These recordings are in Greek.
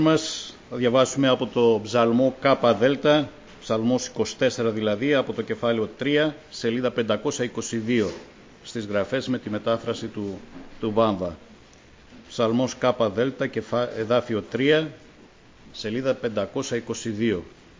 μας θα διαβάσουμε από το ψαλμό ΚΔ, ψαλμός 24 δηλαδή, από το κεφάλαιο 3, σελίδα 522, στις γραφές με τη μετάφραση του Βάμβα. Ψαλμός ΚΔ, εδάφιο 3, σελίδα 522.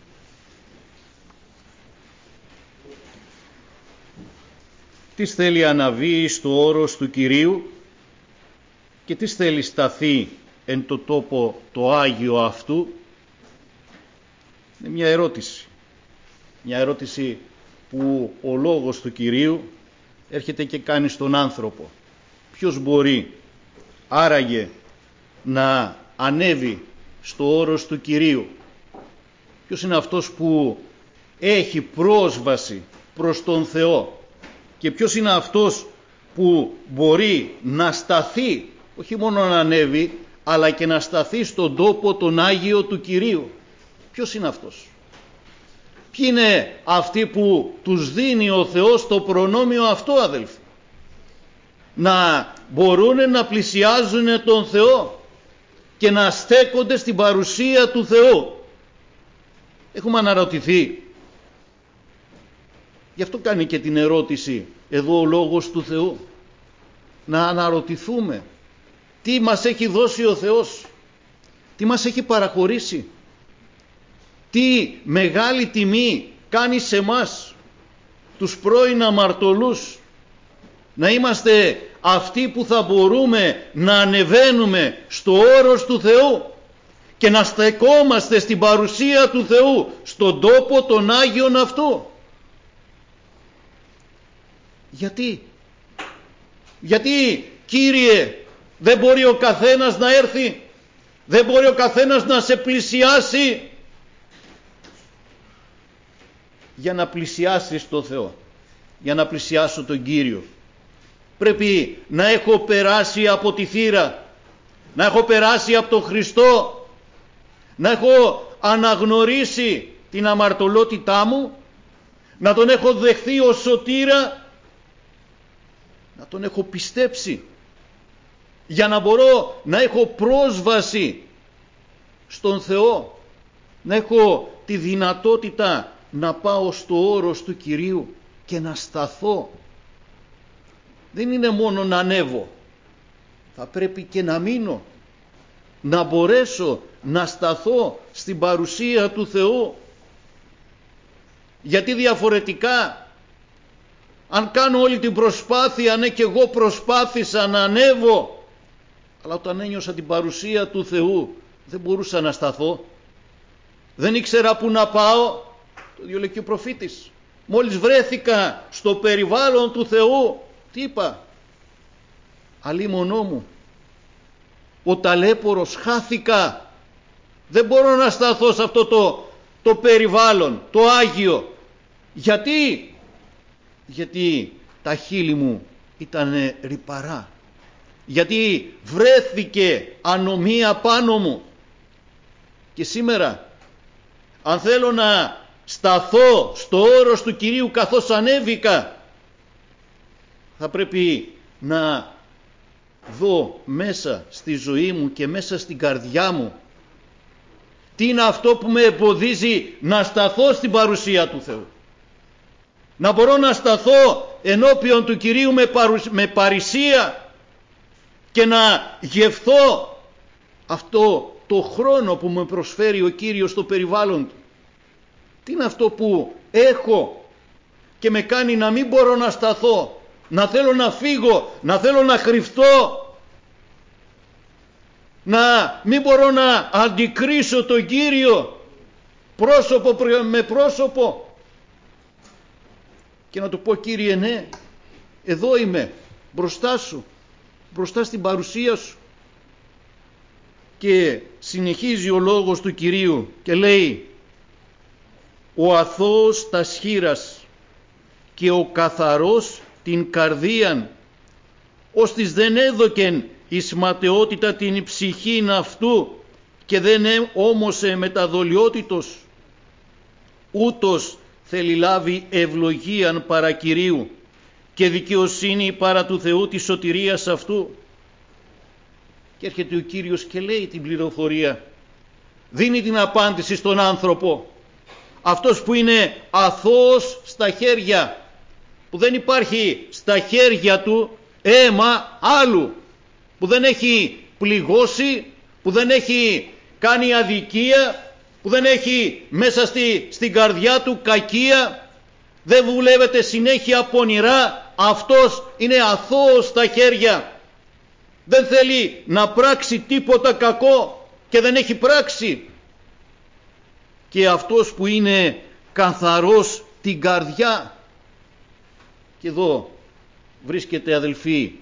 Τι θέλει αναβεί στο όρος του Κυρίου και τι θέλει σταθεί εν το τόπο το Άγιο αυτού? Είναι μια ερώτηση. Μια ερώτηση που ο λόγος του Κυρίου έρχεται και κάνει στον άνθρωπο. Ποιος μπορεί άραγε να ανέβει στο όρος του Κυρίου? Ποιος είναι αυτός που έχει πρόσβαση προς τον Θεό? Και ποιος είναι αυτός που μπορεί να σταθεί, όχι μόνο να ανέβει, αλλά και να σταθεί στον τόπο τον Άγιο του Κυρίου? Ποιος είναι αυτός? Ποιοι είναι αυτοί που τους δίνει ο Θεός το προνόμιο αυτό, αδελφοί? Να μπορούν να πλησιάζουν τον Θεό και να στέκονται στην παρουσία του Θεού. Έχουμε αναρωτηθεί. Γι' αυτό κάνει και την ερώτηση εδώ ο Λόγος του Θεού. Να αναρωτηθούμε τι μας έχει δώσει ο Θεός, τι μας έχει παραχωρήσει, τι μεγάλη τιμή κάνει σε μας τους πρώην αμαρτωλούς, να είμαστε αυτοί που θα μπορούμε να ανεβαίνουμε στο όρος του Θεού και να στεκόμαστε στην παρουσία του Θεού, στον τόπο των Άγιων αυτού. Γιατί Κύριε δεν μπορεί ο καθένας να έρθει, δεν μπορεί ο καθένας να σε πλησιάσει? Για να πλησιάσεις τον Θεό, για να πλησιάσω τον Κύριο, πρέπει να έχω περάσει από τη θύρα, να έχω περάσει από τον Χριστό, να έχω αναγνωρίσει την αμαρτωλότητά μου, να τον έχω δεχθεί ως σωτήρα, να τον έχω πιστέψει, για να μπορώ να έχω πρόσβαση στον Θεό, να έχω τη δυνατότητα να πάω στο όρος του Κυρίου και να σταθώ. Δεν είναι μόνο να ανέβω, θα πρέπει και να μείνω, να μπορέσω να σταθώ στην παρουσία του Θεού. Γιατί διαφορετικά, αν κάνω όλη την προσπάθεια, ναι, και εγώ προσπάθησα να ανέβω, αλλά όταν ένιωσα την παρουσία του Θεού δεν μπορούσα να σταθώ, δεν ήξερα που να πάω. Το διαλέγει ο προφήτης. Μόλις βρέθηκα στο περιβάλλον του Θεού, τι είπα? Αλίμονό μου, ο ταλέπορος, χάθηκα, δεν μπορώ να σταθώ σε αυτό το περιβάλλον, το Άγιο. Γιατί τα χείλη μου ήταν ρυπαρά, γιατί βρέθηκε ανομία πάνω μου. Και σήμερα, αν θέλω να σταθώ στο όρος του Κυρίου καθώς ανέβηκα, θα πρέπει να δω μέσα στη ζωή μου και μέσα στην καρδιά μου τι είναι αυτό που με εμποδίζει να σταθώ στην παρουσία του Θεού. Να μπορώ να σταθώ ενώπιον του Κυρίου με παρησία και να γευθώ αυτό το χρόνο που με προσφέρει ο Κύριος στο περιβάλλον του. Τι είναι αυτό που έχω και με κάνει να μην μπορώ να σταθώ, να θέλω να φύγω, να θέλω να κρυφτώ, να μην μπορώ να αντικρίσω τον Κύριο πρόσωπο με πρόσωπο και να του πω: Κύριε, ναι, εδώ είμαι μπροστά σου, μπροστά στην παρουσία σου. Και συνεχίζει ο λόγος του Κυρίου και λέει: ο αθώος τας χείρας και ο καθαρός την καρδίαν, ώστις δεν έδωκεν εις ματαιότητα την ψυχήν αυτού και δεν όμωσε μεταδολιότητος, ούτως θέλει λάβει ευλογίαν παρά Κυρίου και δικαιοσύνη παρά του Θεού της σωτηρίας αυτού. Και έρχεται ο Κύριος και λέει την πληροφορία: δίνει την απάντηση στον άνθρωπο. Αυτός που είναι αθώος στα χέρια, που δεν υπάρχει στα χέρια του αίμα άλλου, που δεν έχει πληγώσει, που δεν έχει κάνει αδικία, που δεν έχει μέσα στην καρδιά του κακία, δεν βουλεύεται συνέχεια πονηρά, αυτός είναι αθώος στα χέρια. Δεν θέλει να πράξει τίποτα κακό και δεν έχει πράξει. Και αυτός που είναι καθαρός την καρδιά. Και εδώ βρίσκεται, αδελφοί,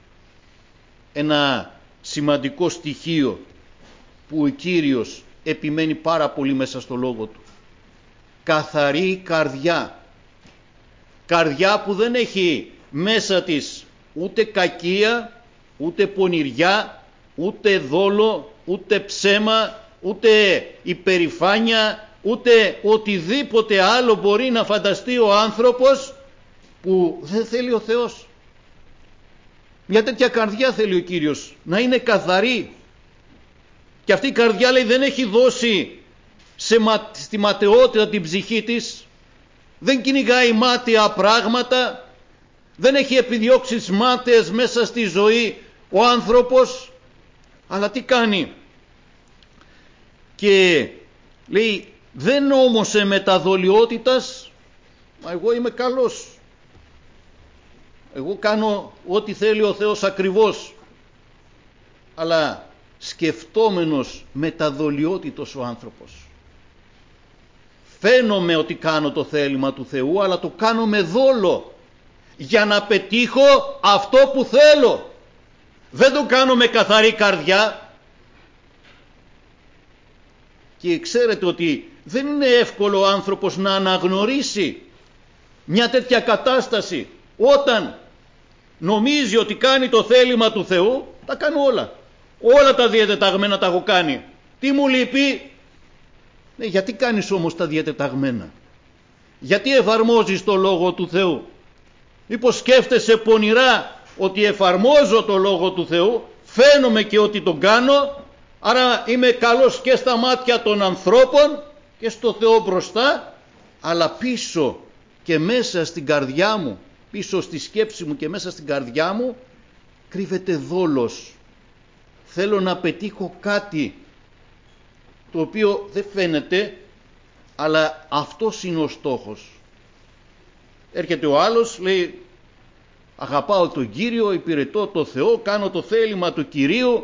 ένα σημαντικό στοιχείο που ο Κύριος επιμένει πάρα πολύ μέσα στο λόγο του. Καθαρή καρδιά. Καρδιά που δεν έχει μέσα της ούτε κακία, ούτε πονηριά, ούτε δόλο, ούτε ψέμα, ούτε υπερηφάνεια, ούτε οτιδήποτε άλλο μπορεί να φανταστεί ο άνθρωπος που δεν θέλει ο Θεός. Μια τέτοια καρδιά θέλει ο Κύριος, να είναι καθαρή. Και αυτή η καρδιά, λέει, δεν έχει δώσει στη ματαιότητα την ψυχή της, δεν κυνηγάει μάταια πράγματα, δεν έχει επιδιώξεις μάταιες μέσα στη ζωή ο άνθρωπος, αλλά τι κάνει? Και λέει, δεν όμωσε με τα δολιότητας, μα εγώ είμαι καλός, εγώ κάνω ό,τι θέλει ο Θεός ακριβώς, αλλά σκεφτόμενος με τα δολιότητος ο άνθρωπος. Φαίνομαι ότι κάνω το θέλημα του Θεού, αλλά το κάνω με δόλο για να πετύχω αυτό που θέλω. Δεν το κάνω με καθαρή καρδιά. Και ξέρετε ότι δεν είναι εύκολο ο άνθρωπος να αναγνωρίσει μια τέτοια κατάσταση. Όταν νομίζει ότι κάνει το θέλημα του Θεού, τα κάνω όλα. Όλα τα διατεταγμένα τα έχω κάνει. Τι μου λείπει? Γιατί κάνεις όμως τα διατεταγμένα? Γιατί εφαρμόζεις το Λόγο του Θεού? Μήπως σκέφτεσαι πονηρά ότι εφαρμόζω το Λόγο του Θεού, φαίνομαι και ότι τον κάνω, άρα είμαι καλός και στα μάτια των ανθρώπων και στο Θεό μπροστά, αλλά πίσω και μέσα στην καρδιά μου, πίσω στη σκέψη μου και μέσα στην καρδιά μου, κρύβεται δόλος. Θέλω να πετύχω κάτι το οποίο δεν φαίνεται, αλλά αυτός είναι ο στόχος. Έρχεται ο άλλος, λέει, αγαπάω τον Κύριο, υπηρετώ τον Θεό, κάνω το θέλημα του Κυρίου,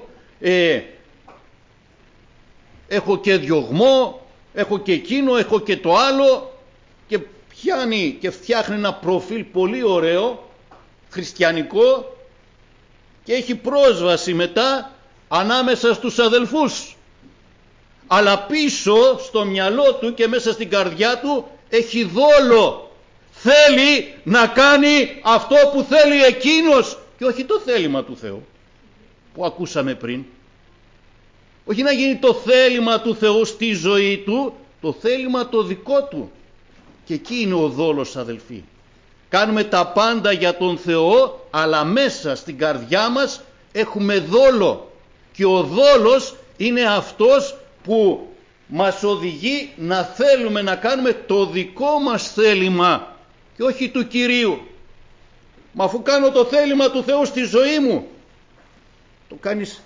έχω και διωγμό, έχω και εκείνο, έχω και το άλλο, και πιάνει και φτιάχνει ένα προφίλ πολύ ωραίο, χριστιανικό, και έχει πρόσβαση μετά ανάμεσα στους αδελφούς. Αλλά πίσω στο μυαλό του και μέσα στην καρδιά του έχει δόλο. Θέλει να κάνει αυτό που θέλει εκείνος και όχι το θέλημα του Θεού που ακούσαμε πριν. Όχι να γίνει το θέλημα του Θεού στη ζωή του, το θέλημα το δικό του. Και εκεί είναι ο δόλος, αδελφοί. Κάνουμε τα πάντα για τον Θεό, αλλά μέσα στην καρδιά μας έχουμε δόλο. Και ο δόλος είναι αυτός που μας οδηγεί να θέλουμε να κάνουμε το δικό μας θέλημα και όχι του Κυρίου. Μα αφού κάνω το θέλημα του Θεού στη ζωή μου, το κάνεις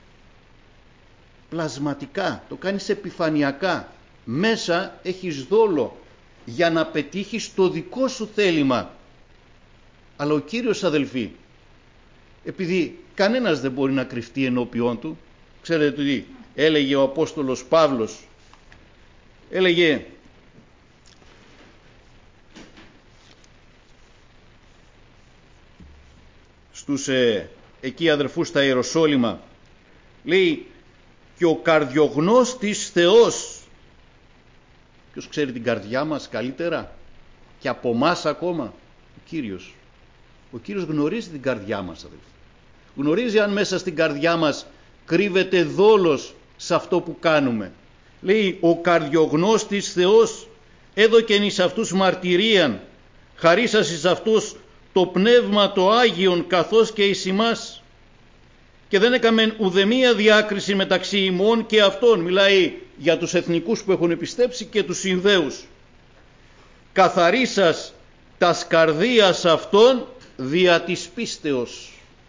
πλασματικά, το κάνεις επιφανειακά. Μέσα έχεις δόλο για να πετύχεις το δικό σου θέλημα. Αλλά ο Κύριος, αδελφοί, επειδή κανένας δεν μπορεί να κρυφτεί ενώπιόν του, ξέρετε τι έλεγε ο Απόστολος Παύλος? Έλεγε, στους εκεί αδερφούς στα Ιεροσόλυμα, λέει, και ο καρδιογνώστης Θεός. Ποιος ξέρει την καρδιά μας καλύτερα και από εμάς ακόμα? Ο Κύριος. Ο Κύριος γνωρίζει την καρδιά μας, αδελφοί. Γνωρίζει αν μέσα στην καρδιά μας κρύβεται δόλος σε αυτό που κάνουμε. Λέει, ο καρδιογνώστης Θεός έδωκεν εις αυτούς μαρτυρίαν, χαρίσας εις αυτούς το πνεύμα το Άγιον καθώς και εις ημάς, και δεν έκαμεν ουδεμία διάκριση μεταξύ ημών και αυτών. Μιλάει για τους εθνικούς που έχουν πιστέψει και τους Ινδαίους. Καθαρίσας τας καρδίας αυτών δια της πίστεως.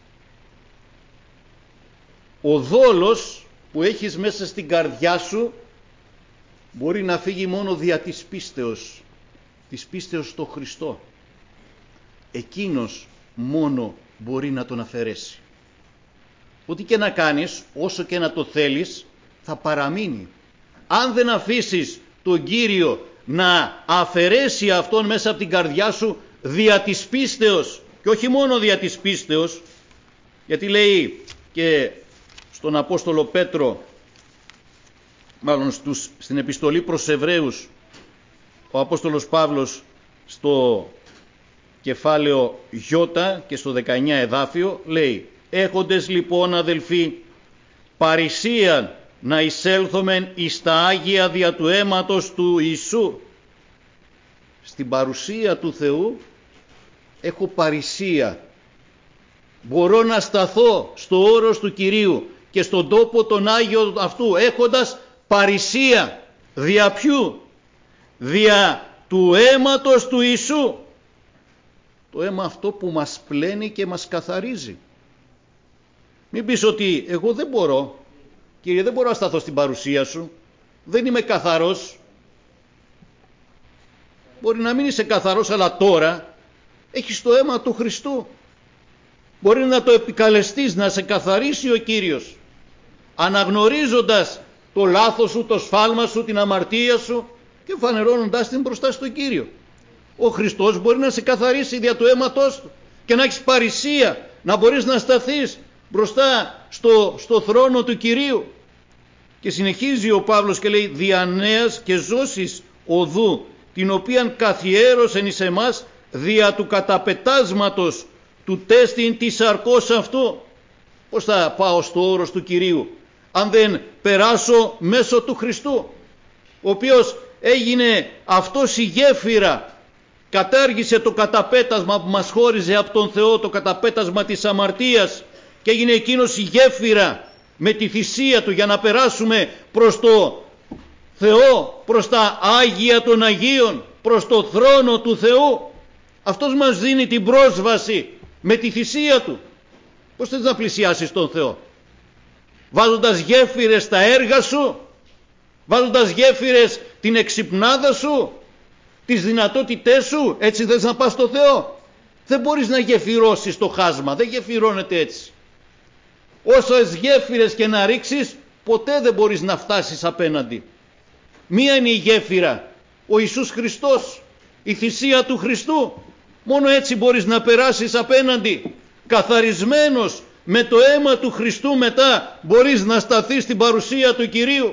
Ο δόλος που έχεις μέσα στην καρδιά σου μπορεί να φύγει μόνο δια της πίστεως στο Χριστό. Εκείνος μόνο μπορεί να τον αφαιρέσει. Ό,τι και να κάνεις, όσο και να το θέλεις, θα παραμείνει. Αν δεν αφήσεις τον Κύριο να αφαιρέσει αυτόν μέσα από την καρδιά σου δια της πίστεως, και όχι μόνο δια της πίστεως, γιατί λέει και στον Απόστολο Πέτρο, μάλλον στην επιστολή προς Εβραίους, ο Απόστολος Παύλος στο κεφάλαιο Ι και στο 19 εδάφιο λέει: έχοντες λοιπόν αδελφοί παρησίαν να εισέλθομεν εις τα Άγια δια του αίματος του Ιησού. Στην παρουσία του Θεού έχω παρησία. Μπορώ να σταθώ στο όρος του Κυρίου και στον τόπο τον Άγιο αυτού έχοντας παρησία. Δια ποιου? Δια του αίματος του Ιησού. Το αίμα αυτό που μας πλένει και μας καθαρίζει. Μην πεις ότι εγώ δεν μπορώ, Κύριε, δεν μπορώ να σταθώ στην παρουσία σου, δεν είμαι καθαρός. Μπορεί να μην είσαι καθαρός, αλλά τώρα έχεις το αίμα του Χριστού. Μπορεί να το επικαλεστείς, να σε καθαρίσει ο Κύριος, αναγνωρίζοντας το λάθος σου, το σφάλμα σου, την αμαρτία σου και φανερώνοντας την μπροστά στον Κύριο. Ο Χριστός μπορεί να σε καθαρίσει δια του αίματος του και να έχεις παρησία, να μπορείς να σταθείς μπροστά στο θρόνο του Κυρίου. Και συνεχίζει ο Παύλος και λέει: δια νέας και ζώσης οδού, την οποίαν καθιέρωσεν εις εμάς δια του καταπετάσματος του τέστην της σαρκός αυτού. Πώς θα πάω στο όρος του Κυρίου αν δεν περάσω μέσω του Χριστού, ο οποίος έγινε αυτός η γέφυρα, κατάργησε το καταπέτασμα που μας χώριζε από τον Θεό, το καταπέτασμα της αμαρτίας, και έγινε εκείνος η γέφυρα με τη θυσία του για να περάσουμε προς το Θεό, προς τα Άγια των Αγίων, προς το θρόνο του Θεού. Αυτός μας δίνει την πρόσβαση με τη θυσία του. Πώς θες να πλησιάσεις τον Θεό? Βάζοντας γέφυρες στα έργα σου, βάζοντας γέφυρες την εξυπνάδα σου, τις δυνατότητές σου, έτσι θες να πας στο Θεό? Δεν μπορείς να γεφυρώσεις το χάσμα, δεν γεφυρώνεται έτσι. Όσες γέφυρες και να ρίξεις, ποτέ δεν μπορείς να φτάσεις απέναντι. Μία είναι η γέφυρα, ο Ιησούς Χριστός, η θυσία του Χριστού. Μόνο έτσι μπορείς να περάσεις απέναντι. Καθαρισμένος με το αίμα του Χριστού μετά μπορείς να σταθείς στην παρουσία του Κυρίου.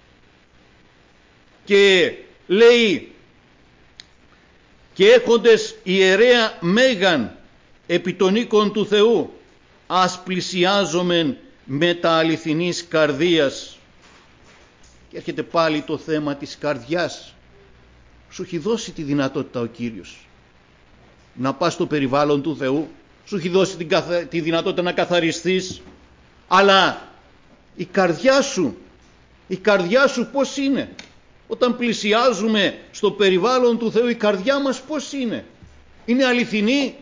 Και λέει: και έχοντες ιερέα μέγαν επί των οίκων του Θεού, ας πλησιάζομεν με τα αληθινής καρδίας. Και έρχεται πάλι το θέμα της καρδιάς. Σου έχει δώσει τη δυνατότητα ο Κύριος να πας στο περιβάλλον του Θεού, σου έχει δώσει τη δυνατότητα να καθαριστείς, αλλά η καρδιά σου πώς είναι? Όταν πλησιάζουμε στο περιβάλλον του Θεού, η καρδιά μας πώς είναι? Είναι αληθινή?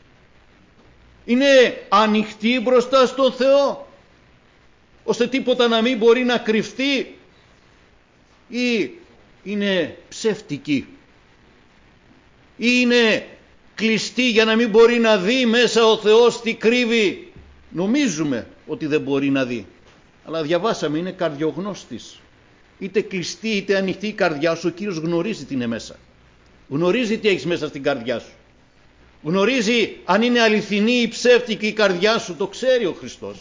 Είναι ανοιχτή μπροστά στον Θεό, ώστε τίποτα να μην μπορεί να κρυφτεί, ή είναι ψεύτικη, ή είναι κλειστή για να μην μπορεί να δει μέσα ο Θεός τι κρύβει? Νομίζουμε ότι δεν μπορεί να δει, αλλά διαβάσαμε, είναι καρδιογνώστης. Είτε κλειστή είτε ανοιχτή η καρδιά σου, ο Κύριος γνωρίζει τι είναι μέσα. Γνωρίζει τι έχεις μέσα στην καρδιά σου. Γνωρίζει αν είναι αληθινή ή ψεύτικη η καρδιά σου, το ξέρει ο Χριστός.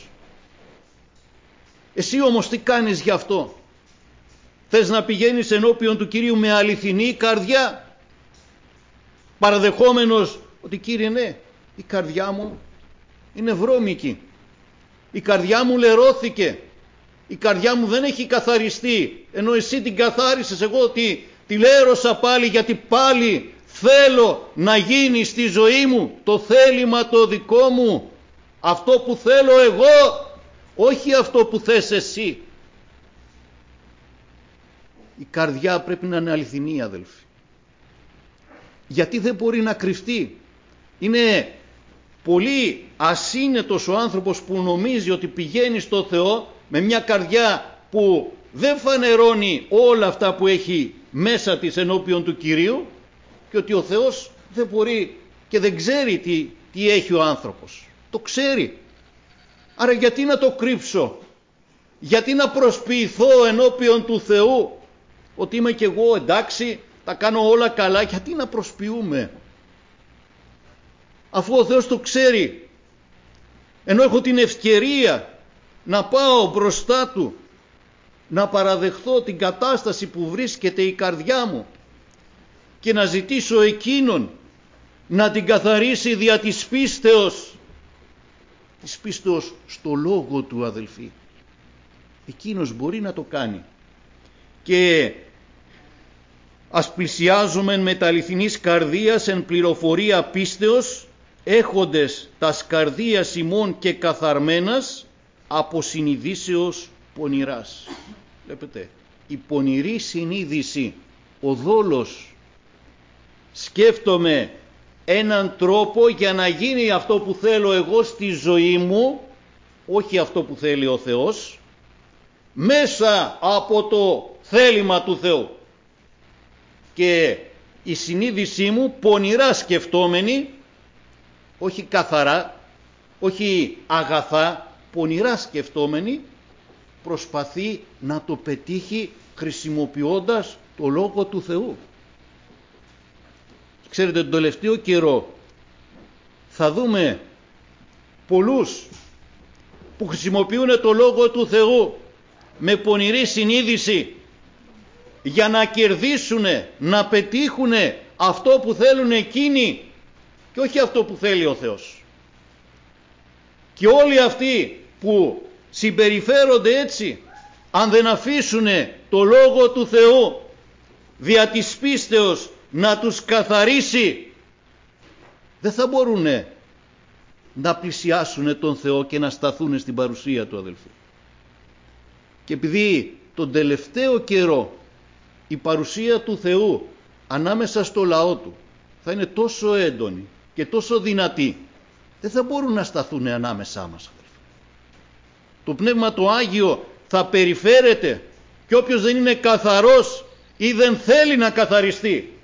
Εσύ όμως τι κάνεις γι' αυτό? Θες να πηγαίνεις ενώπιον του Κυρίου με αληθινή καρδιά, παραδεχόμενος ότι Κύριε, ναι, η καρδιά μου είναι βρώμικη, η καρδιά μου λερώθηκε, η καρδιά μου δεν έχει καθαριστεί, ενώ εσύ την καθάρισες, εγώ τη λέρωσα πάλι, γιατί πάλι θέλω να γίνει στη ζωή μου το θέλημα το δικό μου, αυτό που θέλω εγώ, όχι αυτό που θες εσύ. Η καρδιά πρέπει να είναι αληθινή, αδελφοί. Γιατί δεν μπορεί να κρυφτεί. Είναι πολύ ασύνετος ο άνθρωπος που νομίζει ότι πηγαίνει στο Θεό με μια καρδιά που δεν φανερώνει όλα αυτά που έχει μέσα της ενώπιον του Κυρίου, και ότι ο Θεός δεν μπορεί και δεν ξέρει τι έχει ο άνθρωπος. Το ξέρει. Άρα γιατί να το κρύψω? Γιατί να προσποιηθώ ενώπιον του Θεού ότι είμαι κι εγώ εντάξει, τα κάνω όλα καλά? Γιατί να προσποιούμε, αφού ο Θεός το ξέρει, ενώ έχω την ευκαιρία να πάω μπροστά Του, να παραδεχθώ την κατάσταση που βρίσκεται η καρδιά μου και να ζητήσω εκείνον να την καθαρίσει δια της πίστεως στο λόγο Του, αδελφοί. Εκείνος μπορεί να το κάνει. Και ας πλησιάζουμε με τα αληθινής καρδίας εν πληροφορία πίστεως, έχοντες τας καρδίας ημών και καθαρμένας από συνειδήσεως πονηράς. Βλέπετε, η πονηρή συνείδηση, ο δόλος. Σκέφτομαι έναν τρόπο για να γίνει αυτό που θέλω εγώ στη ζωή μου, όχι αυτό που θέλει ο Θεός, μέσα από το θέλημα του Θεού. Και η συνείδησή μου πονηρά σκεφτόμενη, όχι καθαρά, όχι αγαθά, πονηρά σκεφτόμενη, προσπαθεί να το πετύχει χρησιμοποιώντας το Λόγο του Θεού. Ξέρετε, τον τελευταίο καιρό θα δούμε πολλούς που χρησιμοποιούν το Λόγο του Θεού με πονηρή συνείδηση για να κερδίσουν, να πετύχουν αυτό που θέλουν εκείνοι και όχι αυτό που θέλει ο Θεός. Και όλοι αυτοί που συμπεριφέρονται έτσι, αν δεν αφήσουν το Λόγο του Θεού δια της πίστεως να τους καθαρίσει, δεν θα μπορούν να πλησιάσουν τον Θεό και να σταθούν στην παρουσία Του, αδελφοί. Και επειδή τον τελευταίο καιρό η παρουσία του Θεού ανάμεσα στο λαό Του θα είναι τόσο έντονη και τόσο δυνατή, δεν θα μπορούν να σταθούν ανάμεσά μας, αδελφοί. Το Πνεύμα το Άγιο θα περιφέρεται και όποιος δεν είναι καθαρός ή δεν θέλει να καθαριστεί,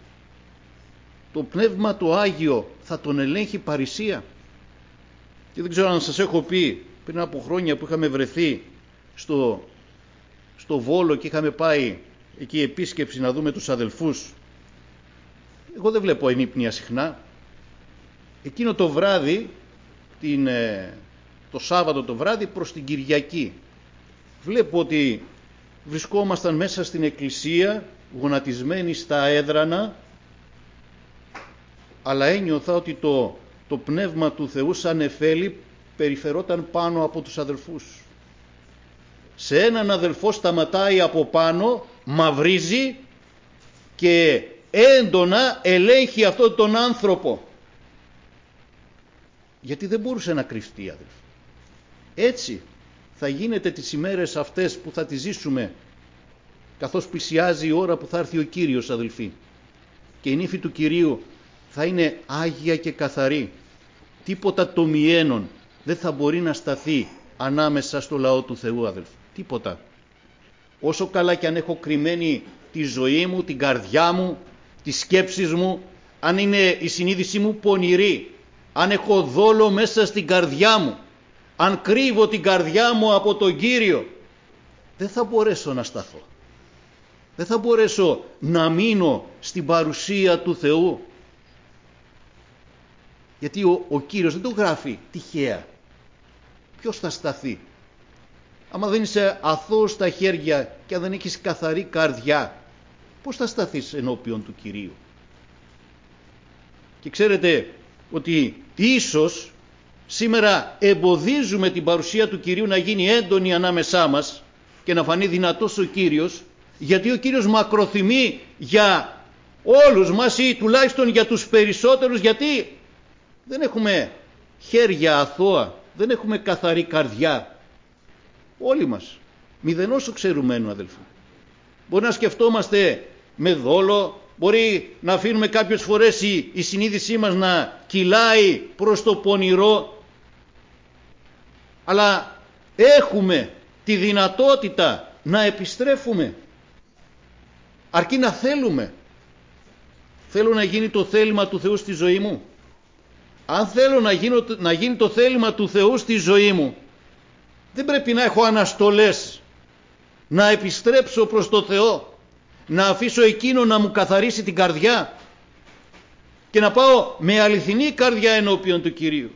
το Πνεύμα το Άγιο θα τον ελέγχει παρησία. Και δεν ξέρω αν σας έχω πει πριν από χρόνια που είχαμε βρεθεί στο Βόλο και είχαμε πάει εκεί επίσκεψη να δούμε τους αδελφούς. Εγώ δεν βλέπω ενύπνια συχνά. Εκείνο το βράδυ, το Σάββατο το βράδυ προς την Κυριακή, βλέπω ότι βρισκόμασταν μέσα στην εκκλησία, γονατισμένοι στα έδρανα, αλλά ένιωθα ότι το Πνεύμα του Θεού σαν νεφέλη περιφερόταν πάνω από τους αδελφούς. Σε έναν αδελφό σταματάει από πάνω, μαυρίζει και έντονα ελέγχει αυτόν τον άνθρωπο. Γιατί δεν μπορούσε να κρυφτεί, αδελφοί. Έτσι θα γίνεται τις ημέρες αυτές που θα τις ζήσουμε, καθώς πλησιάζει η ώρα που θα έρθει ο Κύριος, αδελφοί. Και η νύφη του Κυρίου θα είναι άγια και καθαρή. Τίποτα τομιένων δεν θα μπορεί να σταθεί ανάμεσα στο λαό του Θεού, αδελφοί. Τίποτα. Όσο καλά και αν έχω κρυμμένη τη ζωή μου, την καρδιά μου, τις σκέψεις μου, αν είναι η συνείδησή μου πονηρή, αν έχω δόλο μέσα στην καρδιά μου, αν κρύβω την καρδιά μου από τον Κύριο, δεν θα μπορέσω να σταθώ. Δεν θα μπορέσω να μείνω στην παρουσία του Θεού. Γιατί ο Κύριος δεν το γράφει τυχαία. Ποιος θα σταθεί? Άμα δεν είσαι αθώος στα χέρια και αν δεν έχεις καθαρή καρδιά, πώς θα σταθείς ενώπιον του Κυρίου? Και ξέρετε ότι ίσως σήμερα εμποδίζουμε την παρουσία του Κυρίου να γίνει έντονη ανάμεσά μας και να φανεί δυνατός ο Κύριος, γιατί ο Κύριος μακροθυμεί για όλους μας ή τουλάχιστον για τους περισσότερους, γιατί δεν έχουμε χέρια αθώα, δεν έχουμε καθαρή καρδιά. Όλοι μας, μηδενός οξερουμένου, αδελφοί. Μπορεί να σκεφτόμαστε με δόλο, μπορεί να αφήνουμε κάποιες φορές η συνείδησή μας να κυλάει προς το πονηρό, αλλά έχουμε τη δυνατότητα να επιστρέφουμε, αρκεί να θέλουμε. Θέλω να γίνει το θέλημα του Θεού στη ζωή μου. Αν θέλω να γίνει το θέλημα του Θεού στη ζωή μου, δεν πρέπει να έχω αναστολές, να επιστρέψω προς το Θεό, να αφήσω εκείνο να μου καθαρίσει την καρδιά και να πάω με αληθινή καρδιά ενώπιον του Κυρίου.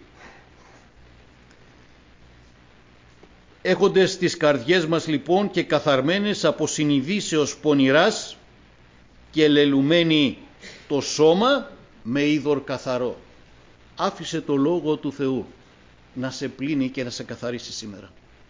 Έχοντες τις καρδιές μας λοιπόν και καθαρμένες από συνειδήσεως πονηράς και λελουμένη το σώμα με είδωρ καθαρό. Άφησε το Λόγο του Θεού να σε πλύνει και να σε καθαρίσει σήμερα.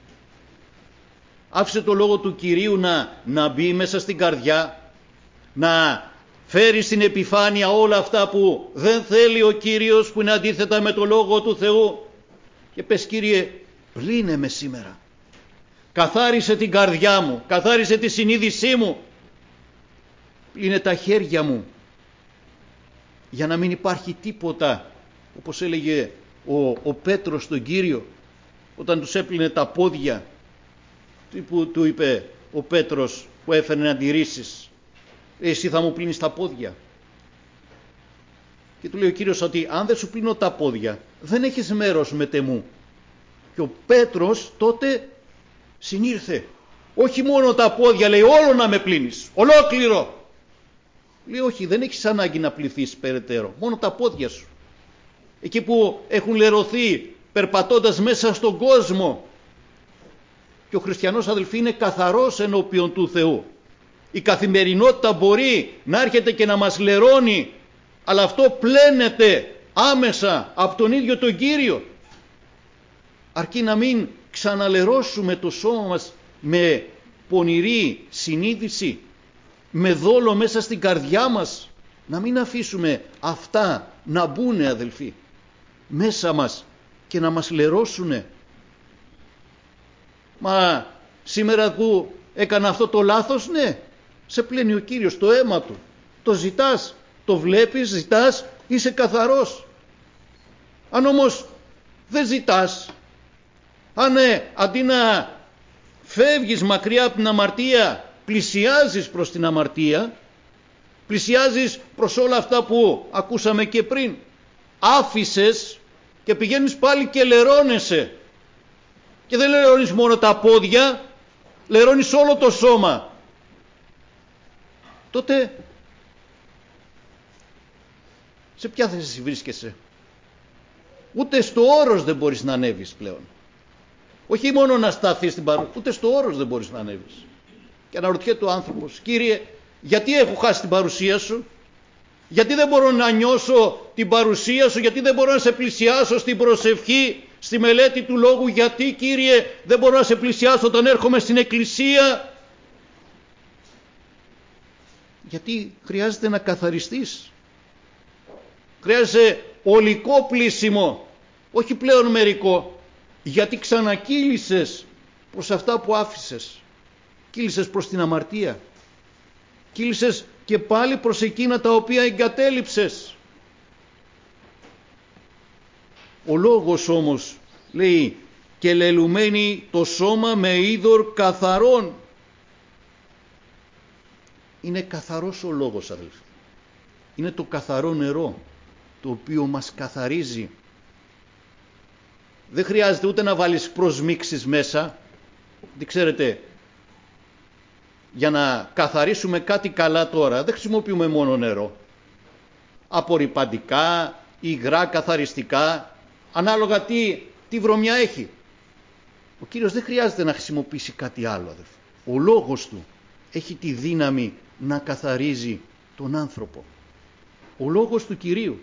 Άφησε το Λόγο του Κυρίου να μπει μέσα στην καρδιά, να φέρει στην επιφάνεια όλα αυτά που δεν θέλει ο Κύριος, που είναι αντίθετα με το Λόγο του Θεού, και πες: Κύριε, πλύνε με σήμερα. Καθάρισε την καρδιά μου, καθάρισε τη συνείδησή μου, πλύνε τα χέρια μου, για να μην υπάρχει τίποτα, όπως έλεγε ο Πέτρος στον Κύριο όταν τους έπλυνε τα πόδια, που του είπε ο Πέτρος που έφερνε αντιρρήσεις: εσύ θα μου πλύνεις τα πόδια? Και του λέει ο Κύριος ότι αν δεν σου πλύνω τα πόδια δεν έχεις μέρος μετ' εμού. Και ο Πέτρος τότε συνήρθε. Όχι μόνο τα πόδια, λέει, όλο να με πλύνεις, ολόκληρο. Λέει: όχι, δεν έχεις ανάγκη να πληθείς περαιτέρω, μόνο τα πόδια σου. Εκεί που έχουν λερωθεί περπατώντας μέσα στον κόσμο. Και ο χριστιανός, αδελφοί, είναι καθαρός ενώπιον του Θεού. Η καθημερινότητα μπορεί να έρχεται και να μας λερώνει, αλλά αυτό πλένεται άμεσα από τον ίδιο τον Κύριο. Αρκεί να μην ξαναλερώσουμε το σώμα μας με πονηρή συνείδηση, με δόλο μέσα στην καρδιά μας, να μην αφήσουμε αυτά να μπουνε, αδελφοί, μέσα μας και να μας λερώσουνε. Μα σήμερα που έκανα αυτό το λάθος, ναι, σε πλένει ο Κύριος, το αίμα του. Το ζητάς, το βλέπεις, ζητάς, είσαι καθαρός. Αν όμως δεν ζητάς, αν αντί να φεύγεις μακριά από την αμαρτία, πλησιάζεις προς την αμαρτία, πλησιάζεις προς όλα αυτά που ακούσαμε και πριν, άφησες και πηγαίνεις πάλι και λερώνεσαι. Και δεν λερώνεις μόνο τα πόδια, λερώνεις όλο το σώμα. Τότε σε ποια θέση βρίσκεσαι? Ούτε στο όρος δεν μπορείς να ανέβεις πλέον. Όχι μόνο να σταθείς στην παρουσία, ούτε στο όρος δεν μπορείς να ανέβεις. Και αναρωτιέται ο άνθρωπος: Κύριε, γιατί έχω χάσει την παρουσία σου? Γιατί δεν μπορώ να νιώσω την παρουσία σου? Γιατί δεν μπορώ να σε πλησιάσω στην προσευχή, στη μελέτη του Λόγου? Γιατί, Κύριε, δεν μπορώ να σε πλησιάσω όταν έρχομαι στην εκκλησία? Γιατί χρειάζεται να καθαριστείς. Χρειάζεται ολικό πλήσιμο, όχι πλέον μερικό. Γιατί ξανακύλησες προς αυτά που άφησες. Κύλησες προς την αμαρτία. Κύλησες και πάλι προς εκείνα τα οποία εγκατέλειψες. Ο Λόγος όμως λέει: και λελουμένη το σώμα με είδωρ καθαρόν. Είναι καθαρός ο Λόγος, αδελφοί. Είναι το καθαρό νερό το οποίο μας καθαρίζει. Δεν χρειάζεται ούτε να βάλεις προσμίξεις μέσα. Δεν ξέρετε, για να καθαρίσουμε κάτι καλά τώρα δεν χρησιμοποιούμε μόνο νερό. Απορρυπαντικά, υγρά καθαριστικά, ανάλογα τι βρωμιά έχει. Ο Κύριος δεν χρειάζεται να χρησιμοποιήσει κάτι άλλο, αδελφοί. Ο Λόγος Του έχει τη δύναμη να καθαρίζει τον άνθρωπο. Ο Λόγος του Κυρίου.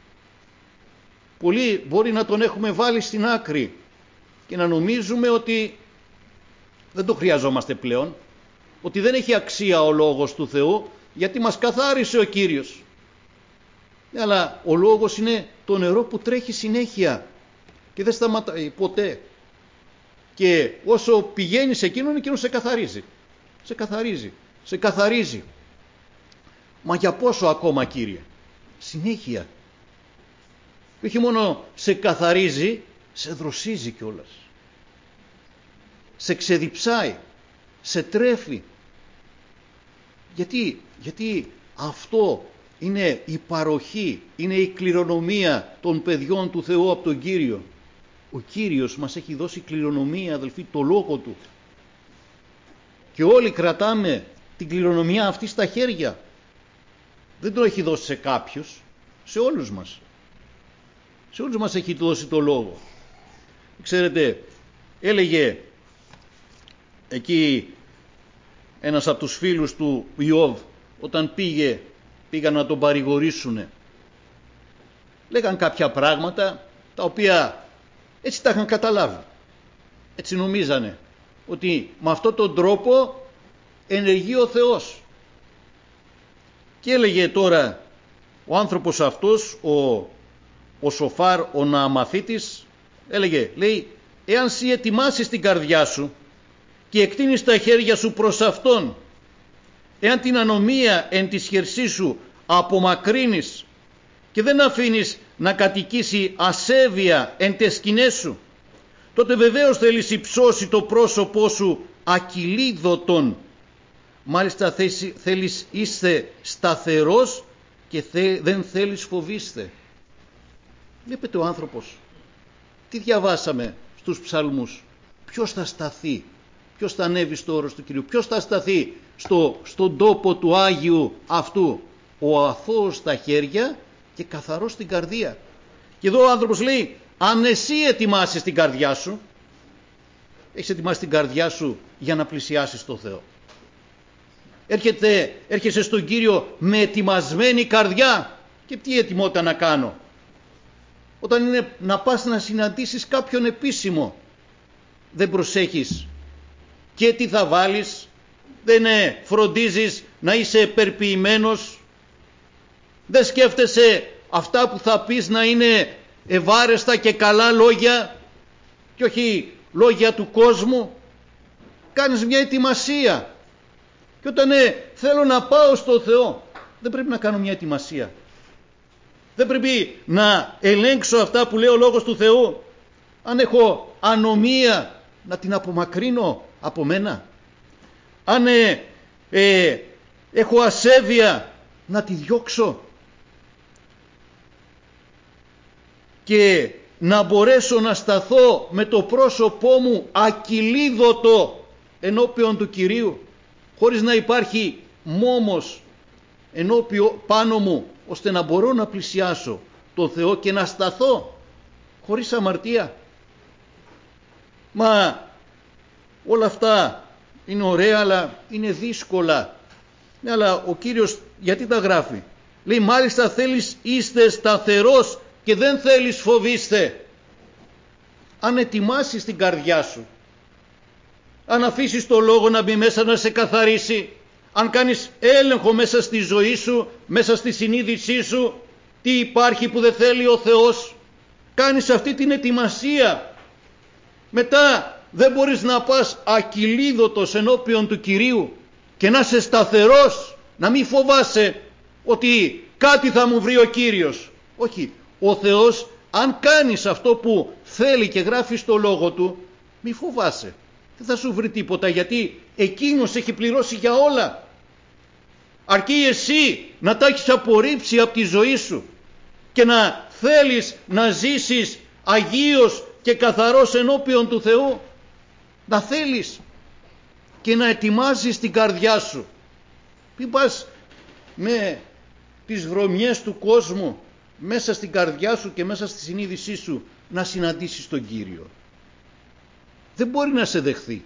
Πολλοί μπορεί να τον έχουμε βάλει στην άκρη και να νομίζουμε ότι δεν το χρειαζόμαστε πλέον, ότι δεν έχει αξία ο Λόγος του Θεού, γιατί μας καθάρισε ο Κύριος. Αλλά ο Λόγος είναι το νερό που τρέχει συνέχεια και δεν σταματάει ποτέ. Και όσο πηγαίνεις εκείνον, εκείνος σε καθαρίζει. Σε καθαρίζει. σε καθαρίζει. Μα για πόσο ακόμα, Κύριε? Συνέχεια. Και όχι μόνο σε καθαρίζει, σε δροσίζει κιόλας. Σε ξεδιψάει, σε τρέφει. Γιατί αυτό είναι η παροχή, είναι η κληρονομία των παιδιών του Θεού από τον Κύριο. Ο Κύριος μας έχει δώσει κληρονομία, αδελφοί, το Λόγο Του. Και όλοι κρατάμε την κληρονομιά αυτή στα χέρια. Δεν το έχει δώσει σε κάποιους, σε όλους μας. Σε όλους μας έχει δώσει το Λόγο. Ξέρετε, έλεγε εκεί ένας από τους φίλους του Ιώβ, όταν πήγαν να τον παρηγορήσουνε, λέγαν κάποια πράγματα τα οποία έτσι τα είχαν καταλάβει. Έτσι νομίζανε ότι με αυτόν τον τρόπο ενεργεί ο Θεός. Και έλεγε τώρα ο άνθρωπος αυτός, ο Σοφάρ, ο Νααμαθήτης, λέει, εάν σύ ετοιμάσεις την καρδιά σου και εκτείνεις τα χέρια σου προς Αυτόν, εάν την ανομία εν της χερσής σου απομακρύνεις και δεν αφήνεις να κατοικήσει ασέβεια εν τες σκηνές σου, τότε βεβαίως θέλεις υψώσει το πρόσωπό σου ακυλίδωτον. Μάλιστα θέλεις είστε σταθερός και δεν θέλεις φοβήστε. Βλέπετε ο άνθρωπος. Τι διαβάσαμε στους ψαλμούς? Ποιος θα σταθεί? Ποιος θα ανέβει στο όρος του Κυρίου? Ποιος θα σταθεί στον τόπο του Άγιου αυτού? Ο αθώος στα χέρια και καθαρός στην καρδία. Και εδώ ο άνθρωπος λέει, αν εσύ ετοιμάσεις την καρδιά σου, έχεις ετοιμάσει την καρδιά σου για να πλησιάσεις το Θεό. Έρχεσαι στον Κύριο με ετοιμασμένη καρδιά. Και τι ετοιμότητα να κάνω? Όταν είναι να πας να συναντήσεις κάποιον επίσημο, δεν προσέχεις και τι θα βάλεις, δεν φροντίζεις να είσαι περποιημένος, δεν σκέφτεσαι αυτά που θα πεις να είναι ευάρεστα και καλά λόγια και όχι λόγια του κόσμου. Κάνεις μια ετοιμασία. Και όταν θέλω να πάω στο Θεό, δεν πρέπει να κάνω μια ετοιμασία. Δεν πρέπει να ελέγξω αυτά που λέει ο Λόγος του Θεού. Αν έχω ανομία, να την απομακρύνω από μένα. Αν έχω ασέβεια, να τη διώξω. Και να μπορέσω να σταθώ με το πρόσωπό μου ακυλίδωτο ενώπιον του Κυρίου, χωρίς να υπάρχει μόμος ενώπιον πάνω μου, ώστε να μπορώ να πλησιάσω το Θεό και να σταθώ χωρίς αμαρτία. Μα όλα αυτά είναι ωραία, αλλά είναι δύσκολα. Αλλά ο Κύριος γιατί τα γράφει? Λέει, μάλιστα θέλεις είστε σταθερός και δεν θέλεις φοβήστε. Αν ετοιμάσεις την καρδιά σου, αν αφήσεις το Λόγο να μπει μέσα να σε καθαρίσει, αν κάνεις έλεγχο μέσα στη ζωή σου, μέσα στη συνείδησή σου, τι υπάρχει που δεν θέλει ο Θεός, κάνεις αυτή την ετοιμασία, μετά δεν μπορείς να πας ακυλίδωτος ενώπιον του Κυρίου και να είσαι σταθερός, να μην φοβάσαι ότι κάτι θα μου βρει ο Κύριος. Όχι, ο Θεός, αν κάνεις αυτό που θέλει και γράφει στο Λόγο Του, μη φοβάσαι. Δεν θα σου βρει τίποτα, γιατί Εκείνος έχει πληρώσει για όλα. Αρκεί εσύ να τα έχεις απορρίψει από τη ζωή σου και να θέλεις να ζήσεις αγίος και καθαρός ενώπιον του Θεού. Να θέλεις και να ετοιμάζεις την καρδιά σου. Μην πας με τις βρωμιές του κόσμου μέσα στην καρδιά σου και μέσα στη συνείδησή σου να συναντήσεις τον Κύριο. Δεν μπορεί να σε δεχθεί.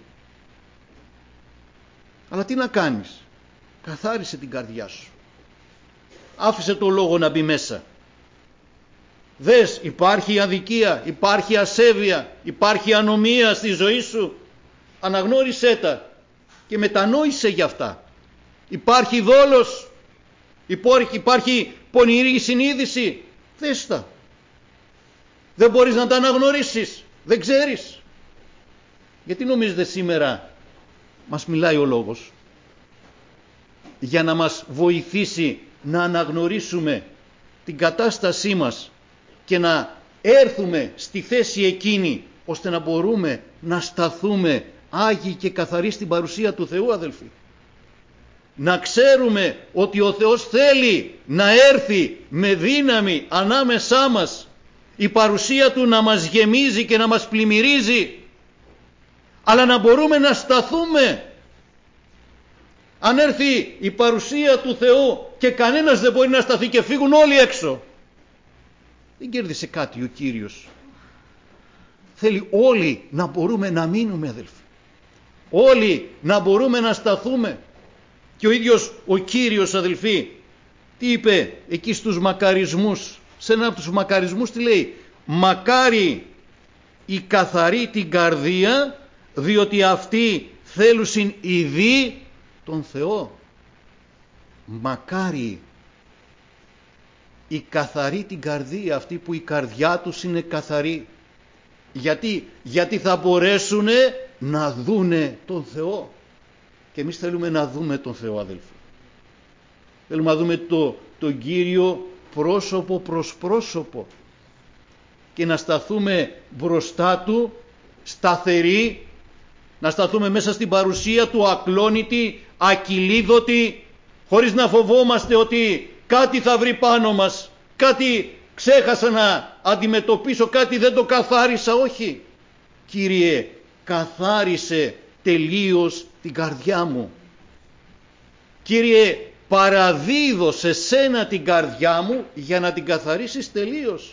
Αλλά τι να κάνεις? Καθάρισε την καρδιά σου. Άφησε το Λόγο να μπει μέσα. Δες, υπάρχει αδικία, υπάρχει ασέβεια, υπάρχει ανομία στη ζωή σου. Αναγνώρισέ τα και μετανόησε για αυτά. Υπάρχει δόλος, υπάρχει πονηρή συνείδηση. Δες τα. Δεν μπορείς να τα αναγνωρίσεις, δεν ξέρεις. Γιατί νομίζετε σήμερα μας μιλάει ο Λόγος? για να μας βοηθήσει να αναγνωρίσουμε την κατάστασή μας και να έρθουμε στη θέση εκείνη ώστε να μπορούμε να σταθούμε άγιοι και καθαροί στην παρουσία του Θεού, αδελφοί. Να ξέρουμε ότι ο Θεός θέλει να έρθει με δύναμη ανάμεσά μας, η παρουσία Του να μας γεμίζει και να μας πλημμυρίζει, αλλά να μπορούμε να σταθούμε. Αν έρθει η παρουσία του Θεού και κανένας δεν μπορεί να σταθεί και φύγουν όλοι έξω, δεν κέρδισε κάτι ο Κύριος. Θέλει όλοι να μπορούμε να μείνουμε, αδελφοί. Όλοι να μπορούμε να σταθούμε. Και ο ίδιος ο Κύριος, αδελφοί, τι είπε εκεί στους μακαρισμούς? Σε ένα από τους μακαρισμούς τι λέει? Μακάρι οι καθαροί την καρδία, διότι αυτοί θέλουσιν ειδεί τον Θεό. Μακάρι οι καθαροί την καρδία, αυτοί που η καρδιά τους είναι καθαρή. Γιατί θα μπορέσουν να δούνε τον Θεό. Και εμείς θέλουμε να δούμε τον Θεό, αδελφοί. Θέλουμε να δούμε τον Κύριο πρόσωπο προς πρόσωπο και να σταθούμε μπροστά Του σταθεροί, να σταθούμε μέσα στην παρουσία Του ακλόνητοι, ακυλίδωτοι, χωρίς να φοβόμαστε ότι κάτι θα βρει πάνω μας, κάτι ξέχασα να αντιμετωπίσω, κάτι δεν το καθάρισα. Όχι, Κύριε, καθάρισε τελείως την καρδιά μου. Κύριε, παραδίδω σε σένα την καρδιά μου για να την καθαρίσεις τελείως.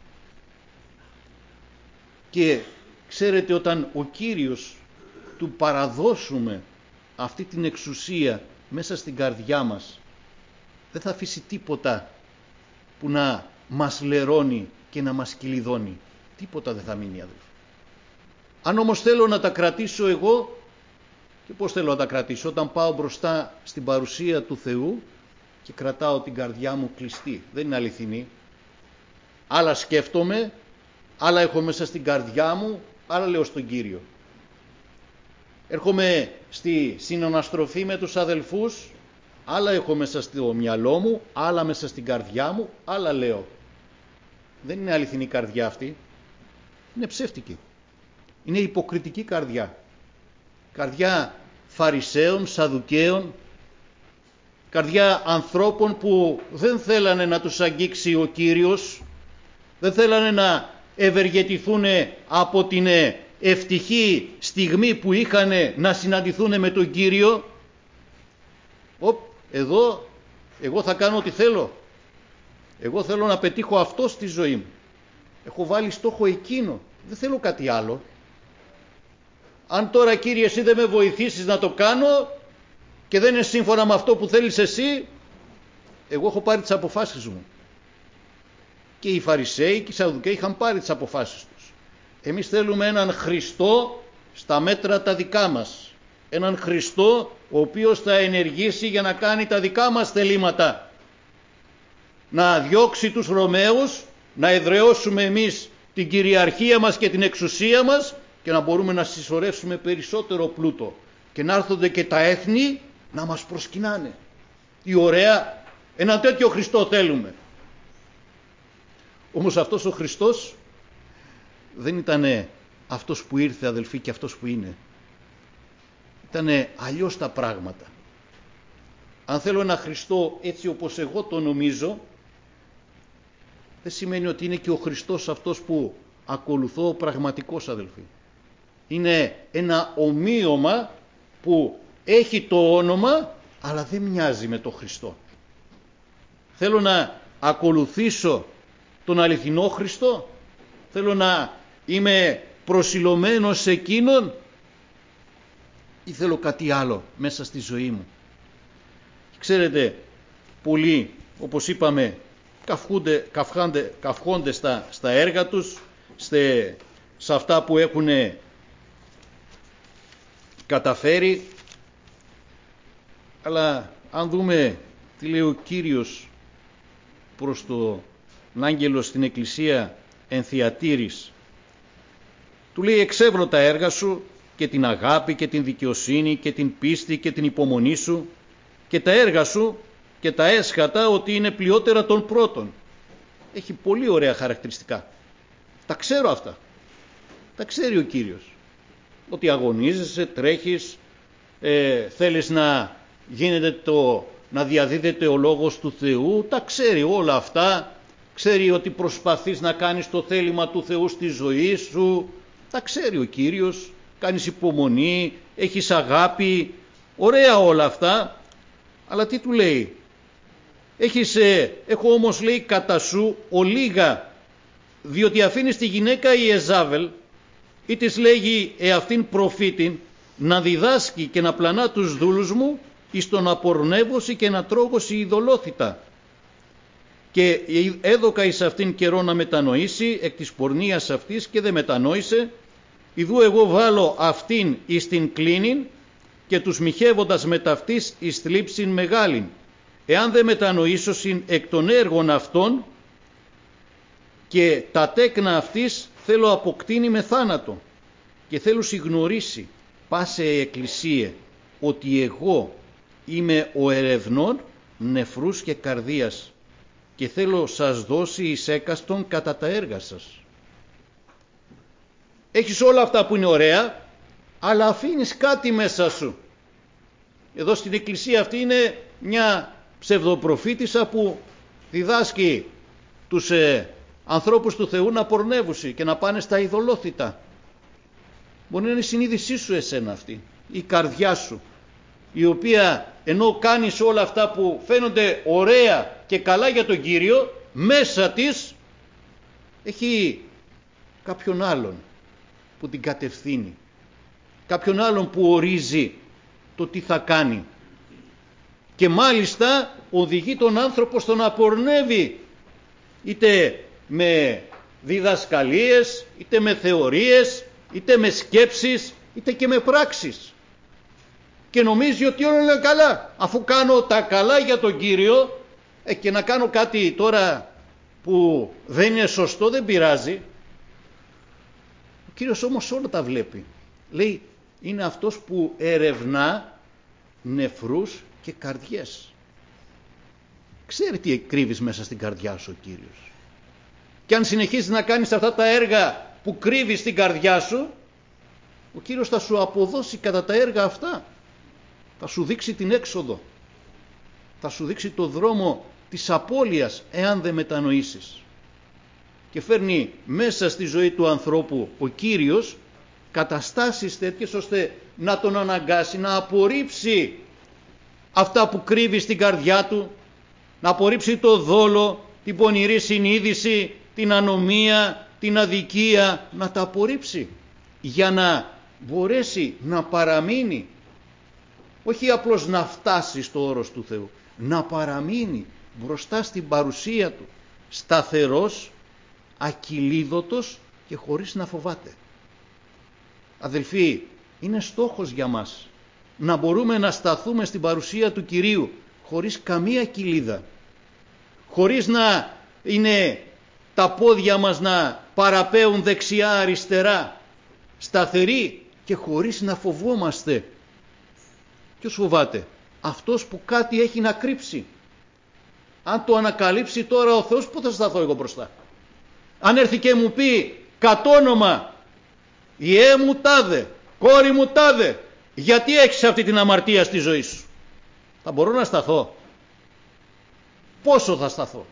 Και ξέρετε, όταν ο Κύριος Του παραδώσουμε αυτή την εξουσία μέσα στην καρδιά μας, δεν θα αφήσει τίποτα που να μας λερώνει και να μας κυλιδώνει. Τίποτα δεν θα μείνει, αδελφοί. Αν όμως θέλω να τα κρατήσω εγώ, και πώς θέλω να τα κρατήσω? Όταν πάω μπροστά στην παρουσία του Θεού και κρατάω την καρδιά μου κλειστή. Δεν είναι αληθινή. Άλλα σκέφτομαι, άλλα έχω μέσα στην καρδιά μου, άλλα λέω στον Κύριο. Έρχομαι στη συναναστροφή με τους αδελφούς, άλλα έχω μέσα στο μυαλό μου, άλλα μέσα στην καρδιά μου, άλλα λέω. Δεν είναι αληθινή καρδιά αυτή. Είναι ψεύτικη. Είναι υποκριτική καρδιά. Καρδιά Φαρισαίων, Σαδουκαίων, καρδιά ανθρώπων που δεν θέλανε να τους αγγίξει ο Κύριος, δεν θέλανε να ευεργετηθούν από την ευτυχή στιγμή που είχαν να συναντηθούν με τον Κύριο. Εδώ εγώ θα κάνω ό,τι θέλω. Εγώ θέλω να πετύχω αυτό στη ζωή μου. Έχω βάλει στόχο εκείνο. Δεν θέλω κάτι άλλο. Αν τώρα, Κύριε, εσύ δεν με βοηθήσεις να το κάνω και δεν είναι σύμφωνα με αυτό που θέλεις εσύ, εγώ έχω πάρει τις αποφάσεις μου. Και οι Φαρισαίοι και οι Σαδουκαίοι είχαν πάρει τις αποφάσεις τους. Εμείς θέλουμε έναν Χριστό στα μέτρα τα δικά μας. Έναν Χριστό ο οποίος θα ενεργήσει για να κάνει τα δικά μας θελήματα. Να διώξει τους Ρωμαίους, να εδραιώσουμε εμείς την κυριαρχία μας και την εξουσία μας και να μπορούμε να συσσωρεύσουμε περισσότερο πλούτο και να έρθονται και τα έθνη να μας προσκυνάνε. Τι ωραία! Έναν τέτοιο Χριστό θέλουμε. Όμως αυτός ο Χριστός δεν ήταν αυτός που ήρθε, αδελφοί, και αυτός που είναι. Ήτανε αλλιώς τα πράγματα. Αν θέλω ένα Χριστό έτσι όπως εγώ το νομίζω, δεν σημαίνει ότι είναι και ο Χριστός αυτός που ακολουθώ ο πραγματικός, αδελφοί. Είναι ένα ομοίωμα που έχει το όνομα αλλά δεν μοιάζει με τον Χριστό. Θέλω να ακολουθήσω τον αληθινό Χριστό, θέλω να είμαι προσιλωμένος σε Εκείνον ή θέλω κάτι άλλο μέσα στη ζωή μου. Ξέρετε, πολλοί, όπως είπαμε, καυχόνται στα έργα τους, σε αυτά που έχουν καταφέρει, αλλά αν δούμε τι λέει ο Κύριος προς τον άγγελο στην εκκλησία εν Θυατείρης, του λέει: εξεύρω τα έργα σου και την αγάπη και την δικαιοσύνη και την πίστη και την υπομονή σου και τα έργα σου και τα έσχατα ότι είναι πλειότερα των πρώτων. Έχει πολύ ωραία χαρακτηριστικά. Τα ξέρω αυτά. Τα ξέρει ο Κύριος. Ότι αγωνίζεσαι, τρέχεις, θέλεις να να διαδίδεται ο Λόγος του Θεού. Τα ξέρει όλα αυτά. Ξέρει ότι προσπαθείς να κάνεις το θέλημα του Θεού στη ζωή σου. Τα ξέρει ο Κύριος. Κάνεις υπομονή, έχεις αγάπη. Ωραία όλα αυτά. Αλλά τι του λέει? Έχω όμως, λέει, κατά σου ολίγα, διότι αφήνεις τη γυναίκα η Εζάβελ, ή της λέγει εαυτήν προφήτην, να διδάσκει και να πλανά τους δούλους μου εις τον απορνεύωση και να τρώγωση ειδωλόθητα. Και έδωκα εις αυτήν καιρό να μετανοήσει εκ της πορνείας αυτής και δεν μετανόησε. Ιδού εγώ βάλω αυτήν εις την κλίνην και τους μοιχεύοντας με ταυτής εις θλίψην μεγάλην. Εάν δεν μετανοήσωσιν εκ των έργων αυτών και τα τέκνα αυτής θέλω αποκτήνει με θάνατο και θέλω συγνωρίσει πάσε εκκλησίε ότι εγώ είμαι ο ερευνών νεφρούς και καρδίας και θέλω σας δώσει εις έκαστον κατά τα έργα σας. Έχεις όλα αυτά που είναι ωραία, αλλά αφήνεις κάτι μέσα σου. Εδώ στην εκκλησία αυτή είναι μια ψευδοπροφήτισσα που διδάσκει τους ανθρώπους του Θεού να πορνεύουν και να πάνε στα ειδωλόθητα. Μπορεί να είναι η συνείδησή σου εσένα αυτή, η καρδιά σου, η οποία ενώ κάνεις όλα αυτά που φαίνονται ωραία και καλά για τον Κύριο, μέσα της έχει κάποιον άλλον που την κατευθύνει, κάποιον άλλον που ορίζει το τι θα κάνει. Και μάλιστα οδηγεί τον άνθρωπο στο να πορνεύει, είτε με διδασκαλίες, είτε με θεωρίες, είτε με σκέψεις, είτε και με πράξεις. Και νομίζει ότι όλα είναι καλά. Αφού κάνω τα καλά για τον Κύριο και να κάνω κάτι τώρα που δεν είναι σωστό, δεν πειράζει. Ο Κύριος όμως όλα τα βλέπει. Λέει, είναι αυτός που ερευνά νεφρούς και καρδιές. Ξέρει τι κρύβεις μέσα στην καρδιά σου ο Κύριος. Και αν συνεχίσεις να κάνεις αυτά τα έργα που κρύβεις στην καρδιά σου, ο Κύριος θα σου αποδώσει κατά τα έργα αυτά. Θα σου δείξει την έξοδο. Θα σου δείξει το δρόμο της απώλειας εάν δεν μετανοήσεις. Και φέρνει μέσα στη ζωή του ανθρώπου ο Κύριος καταστάσεις τέτοιες ώστε να τον αναγκάσει να απορρίψει αυτά που κρύβει στην καρδιά του, να απορρίψει το δόλο, την πονηρή συνείδηση, την ανομία, την αδικία, να τα απορρίψει για να μπορέσει να παραμείνει, όχι απλώς να φτάσει στο όρος του Θεού, να παραμείνει μπροστά στην παρουσία του σταθερός, ακυλίδωτος και χωρίς να φοβάται. Αδελφοί, είναι στόχος για μας να μπορούμε να σταθούμε στην παρουσία του Κυρίου χωρίς καμία κοιλίδα, χωρίς να είναι τα πόδια μας να παραπέουν δεξιά αριστερά, σταθεροί και χωρίς να φοβόμαστε. Ποιος φοβάται? Αυτός που κάτι έχει να κρύψει. Αν το ανακαλύψει τώρα ο Θεός, πού θα σταθώ εγώ μπροστά? Αν έρθει και μου πει κατ' όνομα, «Ιέ μου τάδε, κόρη μου τάδε, γιατί έχεις αυτή την αμαρτία στη ζωή σου?» Θα μπορώ να σταθώ? Πόσο θα σταθώ?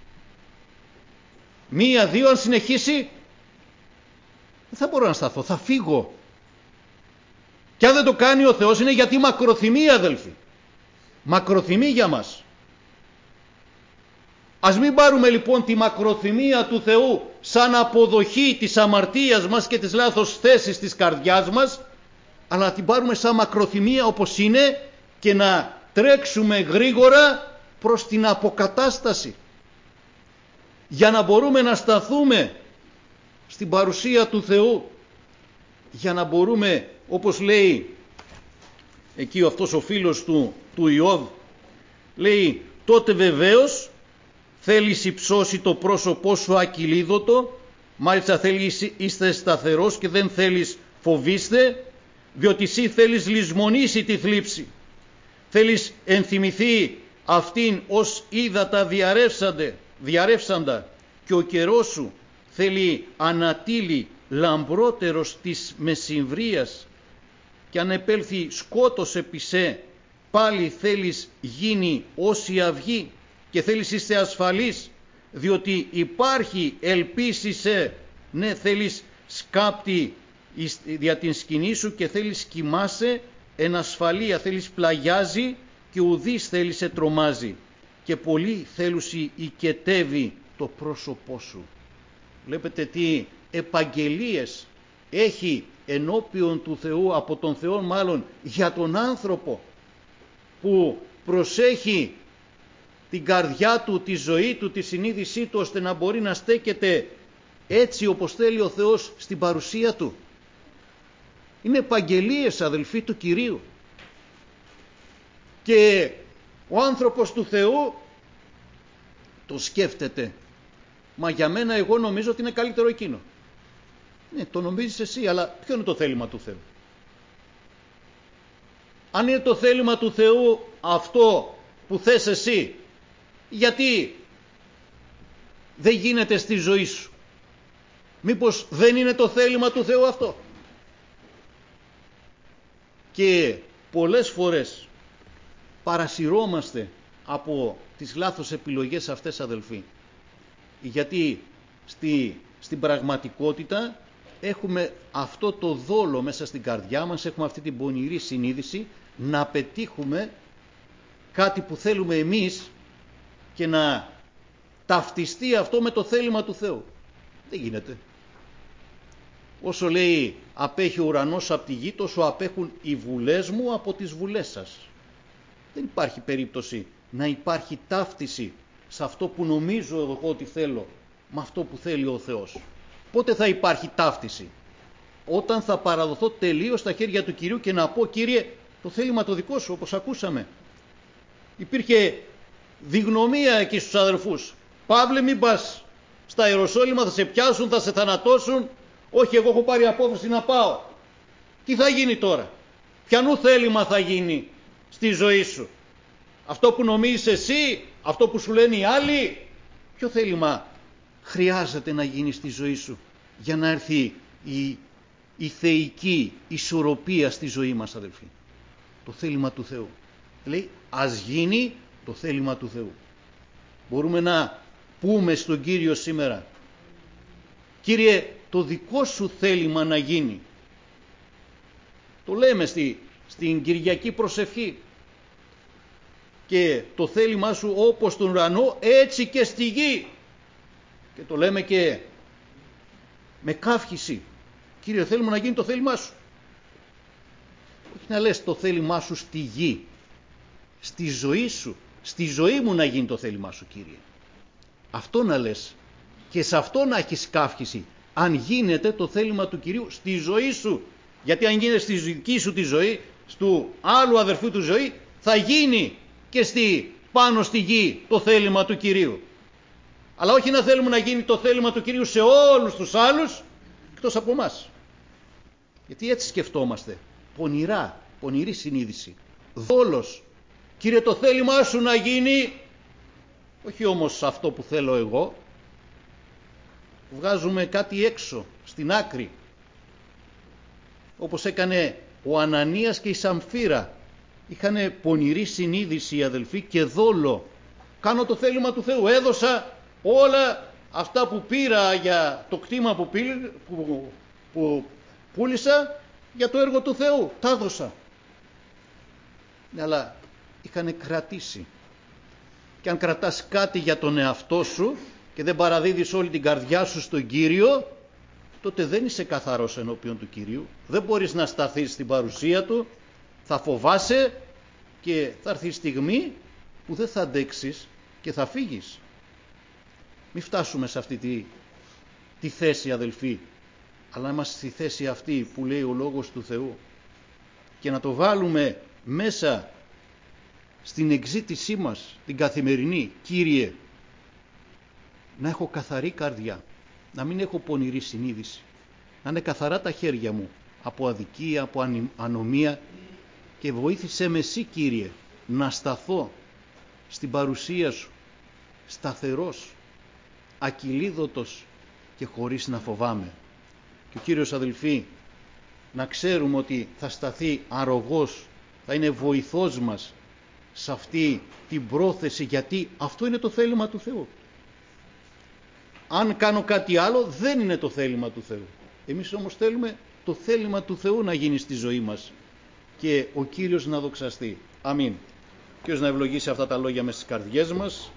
Μία, δύο, αν συνεχίσει, δεν θα μπορώ να σταθώ, θα φύγω. Και αν δεν το κάνει ο Θεός είναι γιατί μακροθυμεί, αδελφοί. Μακροθυμεί για μας. Ας μην πάρουμε λοιπόν τη μακροθυμία του Θεού σαν αποδοχή της αμαρτίας μας και της λάθος θέσης της καρδιάς μας, αλλά να την πάρουμε σαν μακροθυμία όπως είναι και να τρέξουμε γρήγορα προς την αποκατάσταση, για να μπορούμε να σταθούμε στην παρουσία του Θεού, για να μπορούμε, όπως λέει εκεί αυτός ο φίλος του Ιώβ, λέει, τότε βεβαίως θέλεις υψώσει το πρόσωπό σου ακυλίδωτο, μάλιστα θέλεις είστε σταθερός και δεν θέλεις φοβήστε, διότι εσύ θέλεις λησμονήσει τη θλίψη. θέλεις ενθυμηθεί αυτήν ως ύδατα διαρρεύσαντα και ο καιρός σου θέλει ανατύλει λαμπρότερος της μεσημβρίας και αν επέλθει σκότος επί σε, πάλι θέλεις γίνει ως η αυγή και θέλεις είστε ασφαλής, διότι υπάρχει ελπίση σε, ναι θέλεις σκάπτη δια την σκηνή σου και θέλεις κοιμάσαι εν ασφαλεία, θέλεις πλαγιάζει και ουδής θέλεις σε τρομάζει και πολύ θέλουσι οικετεύει το πρόσωπό σου. Βλέπετε τι επαγγελίες έχει ενώπιον του Θεού, από τον Θεό μάλλον, για τον άνθρωπο που προσέχει την καρδιά του, τη ζωή του, τη συνείδησή του, ώστε να μπορεί να στέκεται έτσι όπως θέλει ο Θεός στην παρουσία του. Είναι επαγγελίες, αδελφοί του Κυρίου. Και ο άνθρωπος του Θεού το σκέφτεται. Μα για μένα εγώ νομίζω ότι είναι καλύτερο εκείνο. Ναι, το νομίζεις εσύ, αλλά ποιο είναι το θέλημα του Θεού? Αν είναι το θέλημα του Θεού αυτό που θες εσύ, γιατί δεν γίνεται στη ζωή σου? Μήπως δεν είναι το θέλημα του Θεού αυτό? Και πολλές φορές παρασυρώμαστε από τις λάθος επιλογές αυτές, αδελφοί, γιατί στην πραγματικότητα έχουμε αυτό το δόλο μέσα στην καρδιά μας, έχουμε αυτή την πονηρή συνείδηση να πετύχουμε κάτι που θέλουμε εμείς και να ταυτιστεί αυτό με το θέλημα του Θεού. Δεν γίνεται. Όσο λέει απέχει ο ουρανός από τη γη, τόσο απέχουν οι βουλές μου από τις βουλές σας. Δεν υπάρχει περίπτωση να υπάρχει ταύτιση σε αυτό που νομίζω εγώ ότι θέλω με αυτό που θέλει ο Θεός. Πότε θα υπάρχει ταύτιση? Όταν θα παραδοθώ τελείως στα χέρια του Κυρίου και να πω, Κύριε, το θέλημα το δικό σου, όπως ακούσαμε. Υπήρχε διγνωμία εκεί στους αδερφούς. Παύλε, μην πας στα Ιεροσόλυμα, θα σε πιάσουν, θα σε θανατώσουν. Όχι, εγώ έχω πάρει απόφαση να πάω. Τι θα γίνει τώρα? Ποιανού θέλημα θα γίνει στη ζωή σου? Αυτό που νομίζεις εσύ, αυτό που σου λένε οι άλλοι? Ποιο θέλημα χρειάζεται να γίνει στη ζωή σου για να έρθει η θεϊκή ισορροπία στη ζωή μας, αδελφοί? Το θέλημα του Θεού. Λέει, ας γίνει το θέλημα του Θεού. Μπορούμε να πούμε στον Κύριο σήμερα, Κύριε, το δικό σου θέλημα να γίνει. Το λέμε στην Κυριακή προσευχή. Και το θέλημά σου όπως στον ουρανό, έτσι και στη γη. Και το λέμε και με καύχηση. Κύριε, θέλουμε να γίνει το θέλημά σου. Όχι να λες το θέλημά σου στη γη. Στη ζωή σου. Στη ζωή μου να γίνει το θέλημά σου, Κύριε. Αυτό να λες. Και σε αυτό να έχεις καύχηση. Αν γίνεται το θέλημα του Κυρίου στη ζωή σου. Γιατί αν γίνεται στη δική σου τη ζωή, στου άλλου αδερφού του ζωή, θα γίνει και πάνω στη γη το θέλημα του Κυρίου. Αλλά όχι να θέλουμε να γίνει το θέλημα του Κυρίου σε όλους τους άλλους, εκτός από εμάς. Γιατί έτσι σκεφτόμαστε. Πονηρή συνείδηση. Δόλος. Κύριε, το θέλημά σου να γίνει, όχι όμως αυτό που θέλω εγώ. Βγάζουμε κάτι έξω, στην άκρη. Όπως έκανε ο Ανανίας και η Σαμφίρα. Είχανε πονηρή συνείδηση οι αδελφοί και δόλο. Κάνω το θέλημα του Θεού. Έδωσα όλα αυτά που πήρα για το κτήμα που πούλησα για το έργο του Θεού. Τα έδωσα. Αλλά είχανε κρατήσει. Και αν κρατάς κάτι για τον εαυτό σου και δεν παραδίδεις όλη την καρδιά σου στον Κύριο, τότε δεν είσαι καθαρός ενώπιον του Κυρίου. Δεν μπορείς να σταθείς στην παρουσία Του, θα φοβάσαι και θα έρθει η στιγμή που δεν θα αντέξεις και θα φύγεις. Μην φτάσουμε σε αυτή τη θέση, αδελφοί, αλλά είμαστε στη θέση αυτή που λέει ο Λόγος του Θεού και να το βάλουμε μέσα στην εξήτησή μας, την καθημερινή. Κύριε, να έχω καθαρή καρδιά, να μην έχω πονηρή συνείδηση, να είναι καθαρά τα χέρια μου από αδικία, από ανομία και βοήθησέ με εσύ, Κύριε, να σταθώ στην παρουσία σου, σταθερός, ακυλίδωτος και χωρίς να φοβάμαι. Και ο Κύριος, αδελφοί, να ξέρουμε ότι θα σταθεί αρρωγός, θα είναι βοηθός μας σε αυτή την πρόθεση, γιατί αυτό είναι το θέλημα του Θεού. Αν κάνω κάτι άλλο, δεν είναι το θέλημα του Θεού. Εμείς όμως θέλουμε το θέλημα του Θεού να γίνει στη ζωή μας και ο Κύριος να δοξαστεί. Αμήν. Κύριος να ευλογήσει αυτά τα λόγια μες στις καρδιές μας.